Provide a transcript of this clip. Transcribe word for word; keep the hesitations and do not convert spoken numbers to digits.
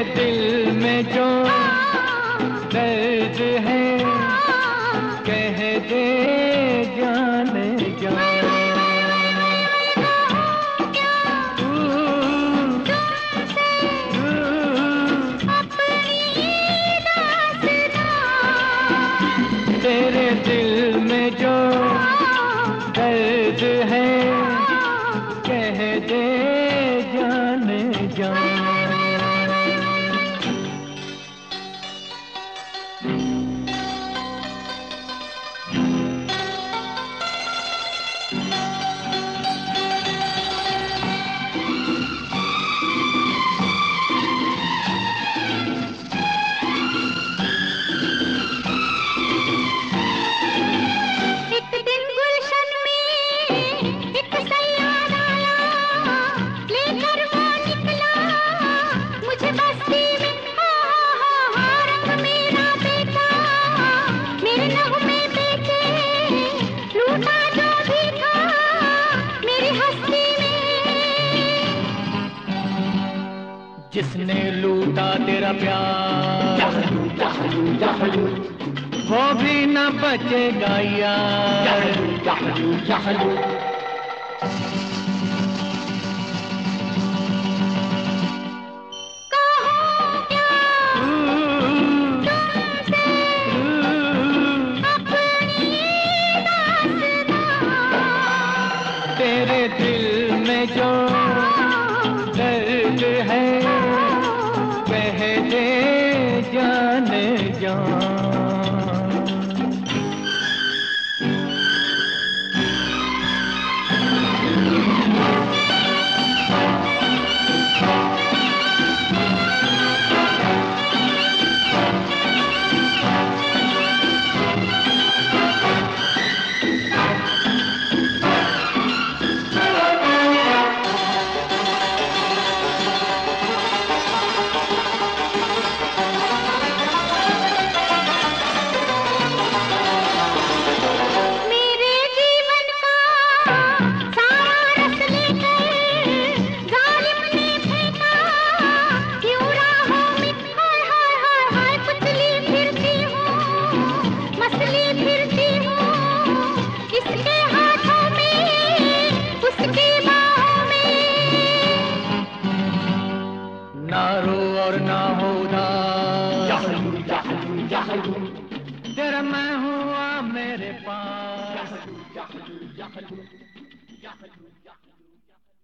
दिल में जो दर्द है कह दे जाने जा। तेरे दिल में जो दर्द है कह दे जाने जा। जिसने लूटा तेरा प्यार वो भी न बचेगा यार। तेरे दिल में जो दर्द है कह दे जाने जा। ना रो और ना हो उदास, तेरा मैं हुआ मेरे पास।